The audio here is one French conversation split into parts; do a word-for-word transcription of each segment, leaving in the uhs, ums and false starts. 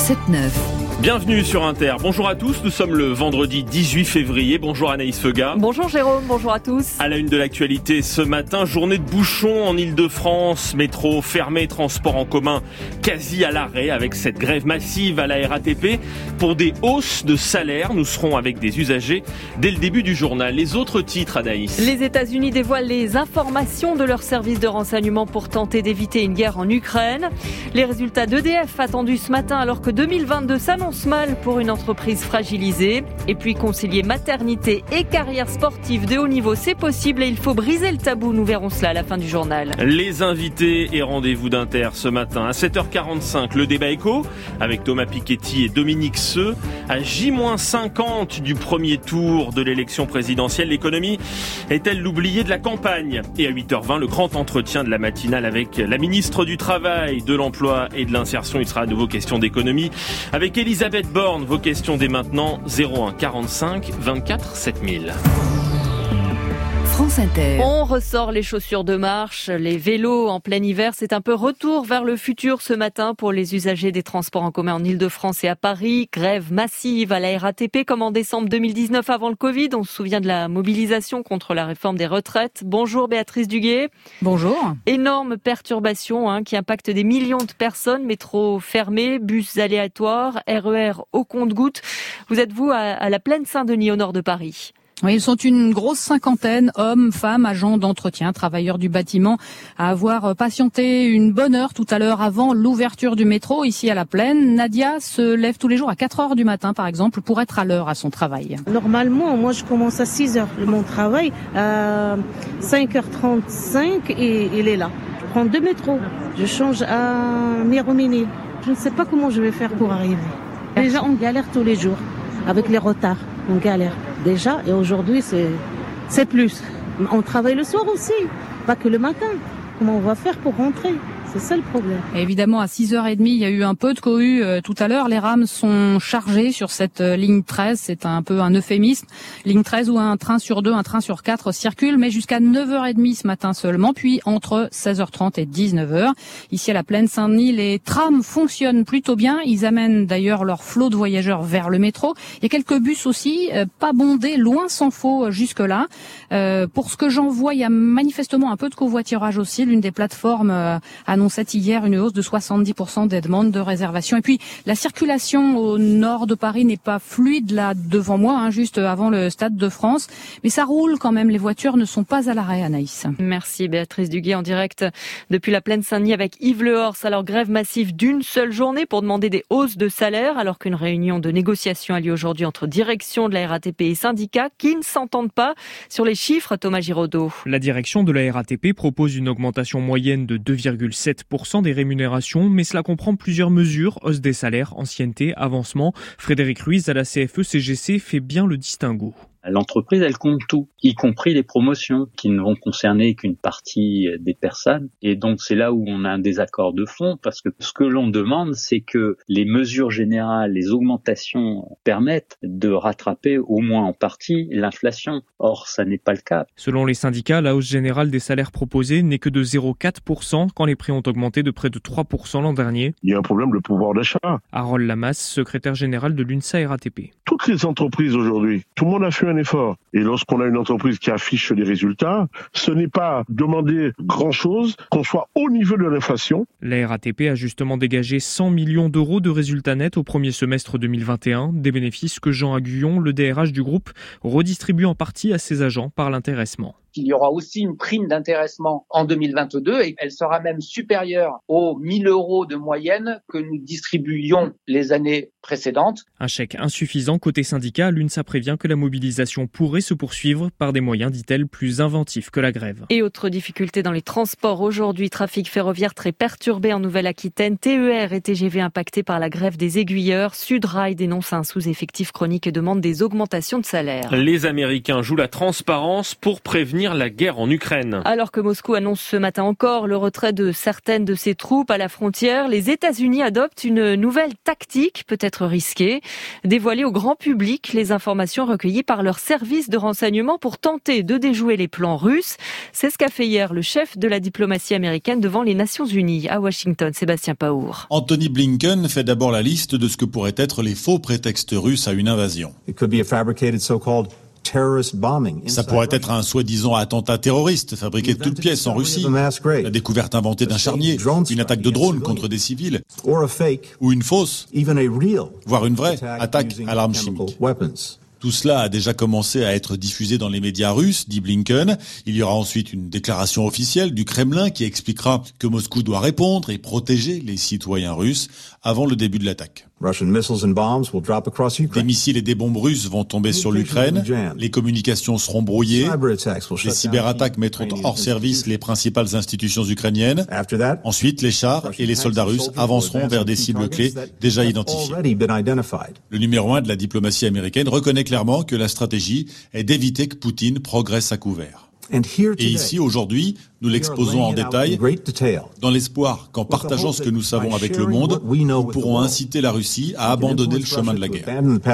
sept neuf. Bienvenue sur Inter. Bonjour à tous, nous sommes le vendredi dix-huit février. Bonjour Anaïs Feuga. Bonjour Jérôme, bonjour à tous. À la une de l'actualité ce matin, journée de bouchons en Ile-de-France, métro fermé, transport en commun quasi à l'arrêt avec cette grève massive à la R A T P pour des hausses de salaire. Nous serons avec des usagers dès le début du journal. Les autres titres, Anaïs. Les États-Unis dévoilent les informations de leur service de renseignement pour tenter d'éviter une guerre en Ukraine. Les résultats d'E D F attendus ce matin alors que deux mille vingt-deux s'annonce mal pour une entreprise fragilisée. Et puis concilier maternité et carrière sportive de haut niveau, c'est possible et il faut briser le tabou. Nous verrons cela à la fin du journal. Les invités et rendez-vous d'Inter ce matin à sept heures quarante-cinq, le débat éco avec Thomas Piketty et Dominique Seux. À J moins cinquante du premier tour de l'élection présidentielle, l'économie est-elle l'oubliée de la campagne? Et à huit heures vingt, le grand entretien de la matinale avec la ministre du Travail, de l'Emploi et de l'Insertion. Il sera à nouveau question d'économie avec Elisabeth Borne. Vos questions dès maintenant, zéro un quarante-cinq vingt-quatre sept mille. France Inter. On ressort les chaussures de marche, les vélos en plein hiver. C'est un peu retour vers le futur ce matin pour les usagers des transports en commun en Ile-de-France et à Paris. Grève massive à la R A T P comme en décembre deux mille dix-neuf avant le Covid. On se souvient de la mobilisation contre la réforme des retraites. Bonjour Béatrice Duguet. Bonjour. Énorme perturbation hein, qui impacte des millions de personnes. Métro fermé, bus aléatoires, R E R au compte-gouttes. Vous êtes vous à, à la Plaine Saint-Denis au nord de Paris. Oui, ils sont une grosse cinquantaine, hommes, femmes, agents d'entretien, travailleurs du bâtiment, à avoir patienté une bonne heure tout à l'heure avant l'ouverture du métro ici à la Plaine. Nadia se lève tous les jours à quatre heures du matin, par exemple, pour être à l'heure à son travail. Normalement, moi, je commence à six heures mon travail. À cinq heures trente-cinq, et il est là. Je prends deux métros. Je change à Miromesnil. Je ne sais pas comment je vais faire pour arriver. Déjà, on galère tous les jours avec les retards. On galère déjà et aujourd'hui c'est c'est plus. On travaille le soir aussi, pas que le matin. Comment on va faire pour rentrer ? C'est ça le problème. Et évidemment, à six heures trente, il y a eu un peu de cohue euh, tout à l'heure. Les rames sont chargées sur cette euh, ligne treize. C'est un peu un euphémisme. Ligne treize où un train sur deux, un train sur quatre circule, mais jusqu'à neuf heures trente ce matin seulement. Puis entre seize heures trente et dix-neuf heures. Ici à la Plaine Saint-Denis, les trams fonctionnent plutôt bien. Ils amènent d'ailleurs leur flot de voyageurs vers le métro. Il y a quelques bus aussi, euh, pas bondés, loin s'en faut jusque-là. Euh, pour ce que j'en vois, il y a manifestement un peu de covoiturage aussi. L'une des plateformes euh, annonçait hier une hausse de soixante-dix pour cent des demandes de réservation. Et puis, la circulation au nord de Paris n'est pas fluide là devant moi, hein, juste avant le Stade de France. Mais ça roule quand même. Les voitures ne sont pas à l'arrêt, Anaïs. Merci Béatrice Duguet en direct depuis la Plaine Saint-Denis avec Yves Lehors. Alors, grève massive d'une seule journée pour demander des hausses de salaire alors qu'une réunion de négociation a lieu aujourd'hui entre direction de la R A T P et syndicats qui ne s'entendent pas sur les chiffres. Thomas Giraudot. La direction de la R A T P propose une augmentation moyenne de deux virgule sept pour cent des rémunérations, mais cela comprend plusieurs mesures, hausse des salaires, ancienneté, avancement. Frédéric Ruiz à la C F E C G C fait bien le distinguo. L'entreprise, elle compte tout, y compris les promotions qui ne vont concerner qu'une partie des personnes. Et donc, c'est là où on a un désaccord de fond, parce que ce que l'on demande, c'est que les mesures générales, les augmentations permettent de rattraper au moins en partie l'inflation. Or, ça n'est pas le cas. Selon les syndicats, la hausse générale des salaires proposés n'est que de zéro virgule quatre pour cent quand les prix ont augmenté de près de trois pour cent l'an dernier. Il y a un problème de pouvoir d'achat. Harold Lamas, secrétaire général de l'UNSA R A T P. Toutes les entreprises aujourd'hui, tout le monde a fait un effort. Et lorsqu'on a une entreprise qui affiche des résultats, ce n'est pas demander grand-chose, qu'on soit au niveau de l'inflation. La R A T P a justement dégagé cent millions d'euros de résultats nets au premier semestre deux mille vingt et un, des bénéfices que Jean Aguillon, le D R H du groupe, redistribue en partie à ses agents par l'intéressement. Il y aura aussi une prime d'intéressement en deux mille vingt-deux et elle sera même supérieure aux mille euros de moyenne que nous distribuions les années précédentes. Un chèque insuffisant côté syndicat, l'UNSA prévient que la mobilisation pourrait se poursuivre par des moyens, dit-elle, plus inventifs que la grève. Et autre difficulté dans les transports aujourd'hui, trafic ferroviaire très perturbé en Nouvelle-Aquitaine, T E R et T G V impactés par la grève des aiguilleurs. Sudrail dénonce un sous-effectif chronique et demande des augmentations de salaire. Les Américains jouent la transparence pour prévenir finir la guerre en Ukraine. Alors que Moscou annonce ce matin encore le retrait de certaines de ses troupes à la frontière, les États-Unis adoptent une nouvelle tactique, peut-être risquée, dévoiler au grand public les informations recueillies par leurs services de renseignement pour tenter de déjouer les plans russes. C'est ce qu'a fait hier le chef de la diplomatie américaine devant les Nations Unies à Washington, Sébastien Paour. Anthony Blinken fait d'abord la liste de ce que pourraient être les faux prétextes russes à une invasion. Ça pourrait être un soi-disant attentat terroriste fabriqué de toutes pièces en Russie, la découverte inventée d'un charnier, une attaque de drone contre des civils, ou une fausse, voire une vraie attaque à l'arme chimique. Tout cela a déjà commencé à être diffusé dans les médias russes, dit Blinken. Il y aura ensuite une déclaration officielle du Kremlin qui expliquera que Moscou doit répondre et protéger les citoyens russes avant le début de l'attaque. Des missiles et des bombes russes vont tomber sur l'Ukraine. Les communications seront brouillées. Les cyberattaques mettront hors service les principales institutions ukrainiennes. Ensuite, les chars et les soldats russes avanceront vers des cibles clés déjà identifiées. Le numéro un de la diplomatie américaine reconnaît clairement que la stratégie est d'éviter que Poutine progresse à couvert. Et ici, aujourd'hui, nous l'exposons en détail, dans l'espoir qu'en partageant ce que nous savons avec le monde, nous pourrons inciter la Russie à abandonner le chemin de la guerre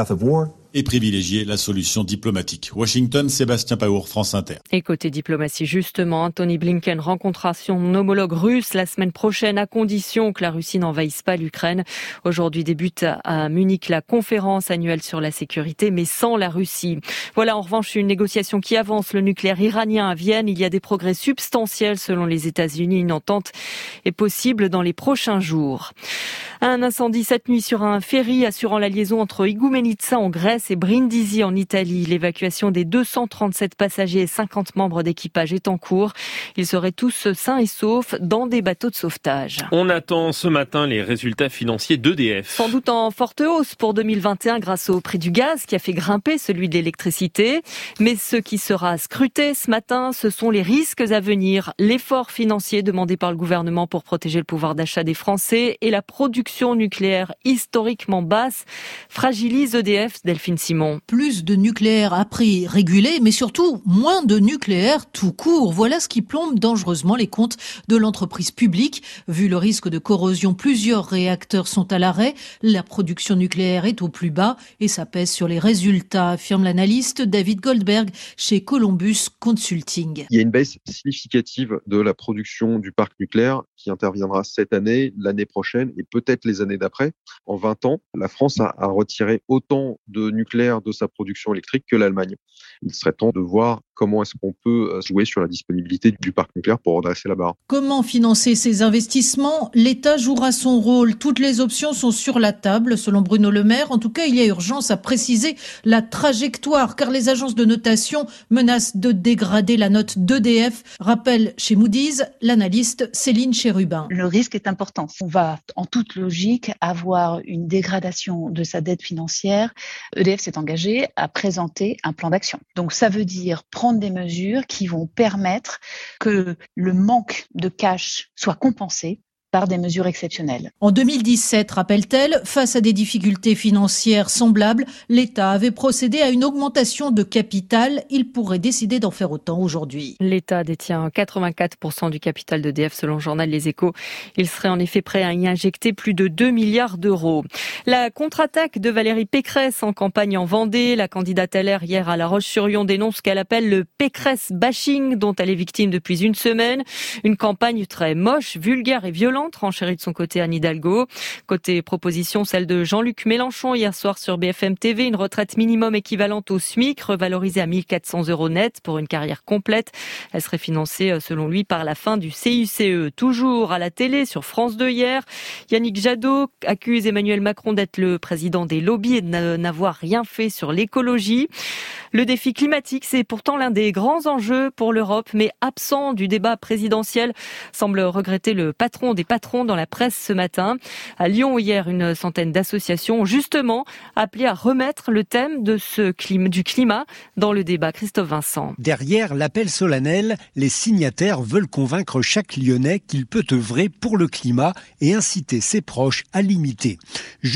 et privilégier la solution diplomatique. Washington, Sébastien Paour, France Inter. Et côté diplomatie, justement, Anthony Blinken rencontrera son homologue russe la semaine prochaine à condition que la Russie n'envahisse pas l'Ukraine. Aujourd'hui débute à Munich la conférence annuelle sur la sécurité, mais sans la Russie. Voilà en revanche une négociation qui avance. Le nucléaire iranien à Vienne, il y a des progrès substantiels selon les États-Unis. Une entente est possible dans les prochains jours. Un incendie cette nuit sur un ferry assurant la liaison entre Igoumenitsa en Grèce et Brindisi en Italie. L'évacuation des deux cent trente-sept passagers et cinquante membres d'équipage est en cours. Ils seraient tous sains et saufs dans des bateaux de sauvetage. On attend ce matin les résultats financiers d'E D F. Sans doute en forte hausse pour deux mille vingt et un grâce au prix du gaz qui a fait grimper celui de l'électricité. Mais ce qui sera scruté ce matin, ce sont les risques à venir. L'effort financier demandé par le gouvernement pour protéger le pouvoir d'achat des Français et la production nucléaire historiquement basse fragilise E D F. Delphine Simon. Plus de nucléaire à prix régulé, mais surtout moins de nucléaire tout court. Voilà ce qui plombe dangereusement les comptes de l'entreprise publique. Vu le risque de corrosion, plusieurs réacteurs sont à l'arrêt. La production nucléaire est au plus bas et ça pèse sur les résultats, affirme l'analyste David Goldberg chez Columbus Consulting. Il y a une baisse significative de la production du parc nucléaire qui interviendra cette année, l'année prochaine et peut-être les années d'après. En vingt ans, la France a, a retiré autant de nucléaire de sa production électrique que l'Allemagne. Il serait temps de voir comment est-ce qu'on peut jouer sur la disponibilité du parc nucléaire pour redresser la barre. Comment financer ces investissements ? L'État jouera son rôle. Toutes les options sont sur la table, selon Bruno Le Maire. En tout cas, il y a urgence à préciser la trajectoire, car les agences de notation menacent de dégrader la note d'E D F. Rappelle chez Moody's l'analyste Céline Chérubin. Le risque est important. On va, en toute logique, avoir une dégradation de sa dette financière. E D F s'est engagé à présenter un plan d'action. Donc ça veut dire prendre des mesures qui vont permettre que le manque de cash soit compensé par des mesures exceptionnelles. En deux mille dix-sept, rappelle-t-elle, face à des difficultés financières semblables, l'État avait procédé à une augmentation de capital. Il pourrait décider d'en faire autant aujourd'hui. L'État détient quatre-vingt-quatre pour cent du capital d'E D F selon le journal Les Échos. Il serait en effet prêt à y injecter plus de deux milliards d'euros. La contre-attaque de Valérie Pécresse en campagne en Vendée. La candidate L R hier à La Roche-sur-Yon dénonce ce qu'elle appelle le Pécresse bashing dont elle est victime depuis une semaine. Une campagne très moche, vulgaire et violente, renchérit de son côté Anne Hidalgo. Côté proposition, celle de Jean-Luc Mélenchon hier soir sur B F M T V, une retraite minimum équivalente au SMIC, revalorisée à mille quatre cents euros net pour une carrière complète. Elle serait financée, selon lui, par la fin du C I C E. Toujours à la télé, sur France deux hier, Yannick Jadot accuse Emmanuel Macron d'être le président des lobbies et de n'avoir rien fait sur l'écologie. Le défi climatique, c'est pourtant l'un des grands enjeux pour l'Europe, mais absent du débat présidentiel, semble regretter le patron des patrons dans la presse ce matin. À Lyon, hier, une centaine d'associations ont justement appelé à remettre le thème de ce climat, du climat dans le débat. Christophe Vincent. Derrière l'appel solennel, les signataires veulent convaincre chaque Lyonnais qu'il peut œuvrer pour le climat et inciter ses proches à l'imiter. Juste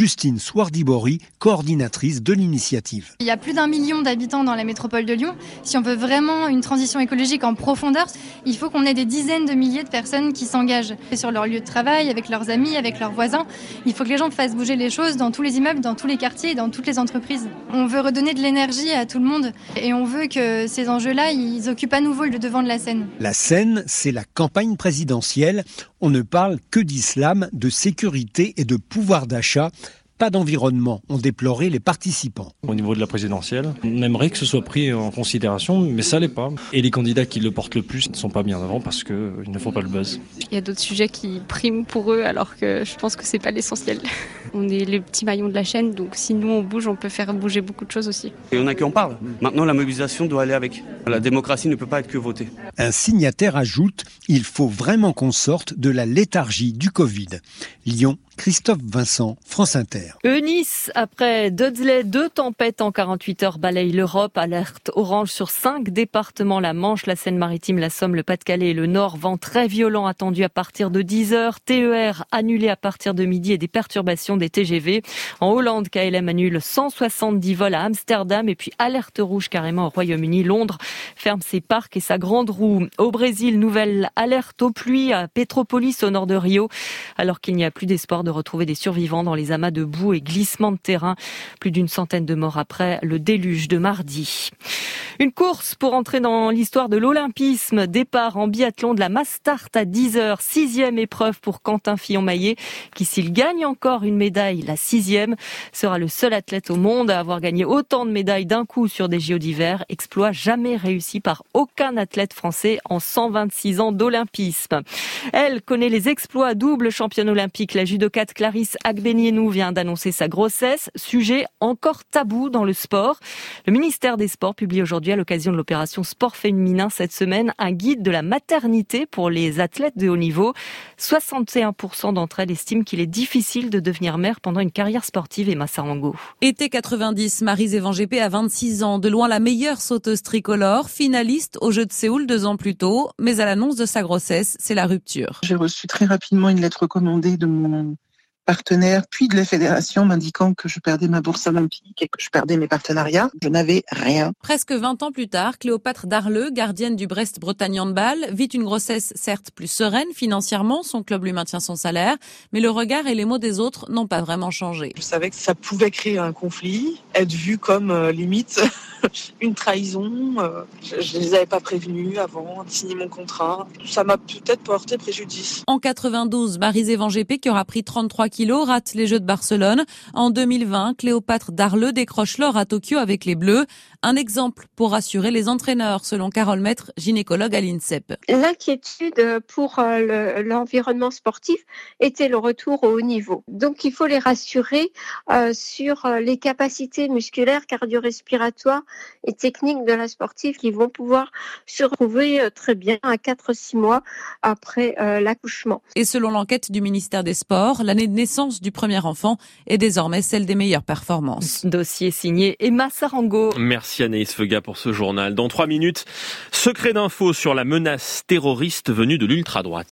Justine Swardibori, coordinatrice de l'initiative. Il y a plus d'un million d'habitants dans la métropole de Lyon. Si on veut vraiment une transition écologique en profondeur, il faut qu'on ait des dizaines de milliers de personnes qui s'engagent sur leur lieu de travail, avec leurs amis, avec leurs voisins. Il faut que les gens fassent bouger les choses dans tous les immeubles, dans tous les quartiers, dans toutes les entreprises. On veut redonner de l'énergie à tout le monde et on veut que ces enjeux-là, ils occupent à nouveau le devant de la scène. La scène, c'est la campagne présidentielle. On ne parle que d'islam, de sécurité et de pouvoir d'achat. Pas d'environnement, ont déploré les participants. Au niveau de la présidentielle, on aimerait que ce soit pris en considération, mais ça l'est pas. Et les candidats qui le portent le plus ne sont pas bien avant parce qu'ils ne font pas le buzz. Il y a d'autres sujets qui priment pour eux alors que je pense que c'est pas l'essentiel. On est les petits maillons de la chaîne, donc si nous on bouge, on peut faire bouger beaucoup de choses aussi. Et on a qui en parle. Maintenant la mobilisation doit aller avec. La démocratie ne peut pas être que votée. Un signataire ajoute, il faut vraiment qu'on sorte de la léthargie du Covid. Lyon, Christophe Vincent, France Inter. Nice, après Dudley, deux tempêtes en quarante-huit heures balayent l'Europe. Alerte orange sur cinq départements, la Manche, la Seine-Maritime, la Somme, le Pas-de-Calais et le Nord. Vent très violent attendu à partir de dix heures. T E R annulé à partir de midi et des perturbations des T G V. En Hollande, K L M annule cent soixante-dix vols à Amsterdam et puis alerte rouge carrément au Royaume-Uni. Londres ferme ses parcs et sa grande roue. Au Brésil, nouvelle alerte aux pluies à Petropolis au nord de Rio, alors qu'il n'y a plus d'espoir de retrouver des survivants dans les amas de boue et glissements de terrain. Plus d'une centaine de morts après le déluge de mardi. Une course pour entrer dans l'histoire de l'olympisme. Départ en biathlon de la Mass Start à dix heures. Sixième épreuve pour Quentin Fillon-Maillet, qui s'il gagne encore une médaille, la sixième, sera le seul athlète au monde à avoir gagné autant de médailles d'un coup sur des J O d'hiver. Exploit jamais réussi par aucun athlète français en cent vingt-six ans d'olympisme. Elle connaît les exploits, double championne olympique. La judokate Clarisse Agbenienou vient d'annoncer sa grossesse, sujet encore tabou dans le sport. Le ministère des Sports publie aujourd'hui à l'occasion de l'opération Sport féminin cette semaine un guide de la maternité pour les athlètes de haut niveau. soixante et un pour cent d'entre elles estiment qu'il est difficile de devenir mère pendant une carrière sportive. Emma Sarango. Été quatre-vingt-dix, Maryse Evangépé a vingt-six ans, de loin la meilleure sauteuse tricolore, finaliste aux Jeux de Séoul deux ans plus tôt, mais à l'annonce de sa grossesse, c'est la rupture. J'ai reçu très rapidement une lettre recommandée de mon partenaire, puis de la fédération m'indiquant que je perdais ma bourse olympique et que je perdais mes partenariats. Je n'avais rien. Presque vingt ans plus tard, Cléopâtre Darleux, gardienne du Brest-Bretagne Handball, vit une grossesse certes plus sereine financièrement, son club lui maintient son salaire, mais le regard et les mots des autres n'ont pas vraiment changé. Je savais que ça pouvait créer un conflit, être vu comme euh, limite une trahison. Euh, je, je les avais pas prévenus avant de signer mon contrat. Ça m'a peut-être porté préjudice. En quatre-vingt-douze, Maryse Evangépé, qui aura pris trente-trois kilos, rate les Jeux de Barcelone. En deux mille vingt, Cléopâtre Darleux décroche l'or à Tokyo avec les Bleus. Un exemple pour rassurer les entraîneurs, selon Carole Maître, gynécologue à l'INSEP. L'inquiétude pour le, l'environnement sportif était le retour au haut niveau. Donc il faut les rassurer euh, sur les capacités musculaires, cardio-respiratoires et techniques de la sportive qui vont pouvoir se retrouver très bien à quatre à six mois après euh, l'accouchement. Et selon l'enquête du ministère des Sports, l'année de naissance du premier enfant est désormais celle des meilleures performances. Dossier signé Emma Sarango. Merci Anaïs Feuga pour ce journal. Dans trois minutes, secret d'info sur la menace terroriste venue de l'ultra-droite.